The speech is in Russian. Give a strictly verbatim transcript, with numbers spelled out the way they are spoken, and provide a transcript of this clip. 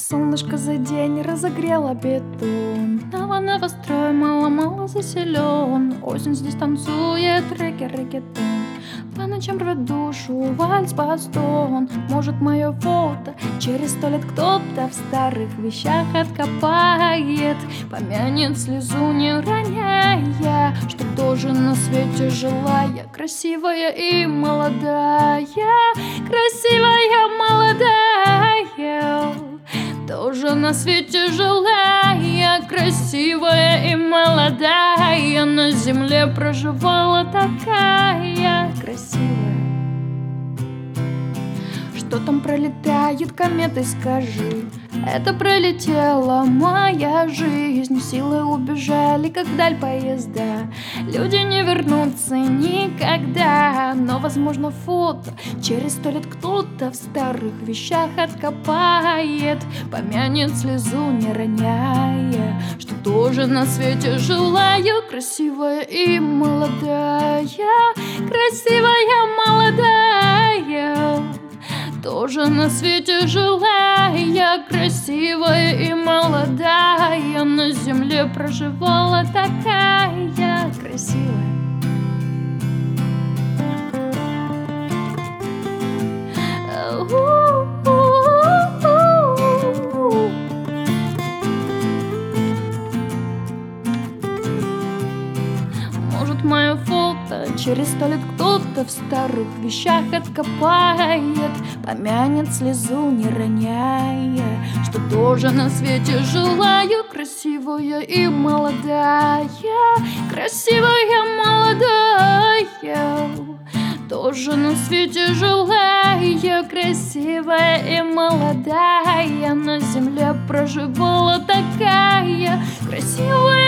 Солнышко за день разогрело бетон. Ново-новострой мало-мало заселен. Осень здесь танцует регги-реггетон. По ночам рвет душу вальс-бастон. Может, мое фото через сто лет кто-то в старых вещах откопает, помянет слезу не роняя, что тоже на свете жила я, красивая и молодая, красивая молодая, тоже на свете жила я, красивая и молодая, на земле проживала такая красивая. Что там пролетают кометы, скажи? Это пролетела моя жизнь. Силы убежали, как вдаль поезда. Люди не вернутся никогда. Но, возможно, фото через сто лет кто-то в старых вещах откопает, помянет слезу не роняя, что тоже на свете жила я, красивая и молодая, красивая молодая, тоже на свете жила я, красивая и молодая, на земле проживала такая красивая. Может, мое фото через сто лет кто-то в старых вещах откопает, помянет слезу не роняя, что тоже на свете жила я, красивая и молодая, красивая молодая, тоже на свете жила я, красивая и молодая, на земле проживала такая красивая.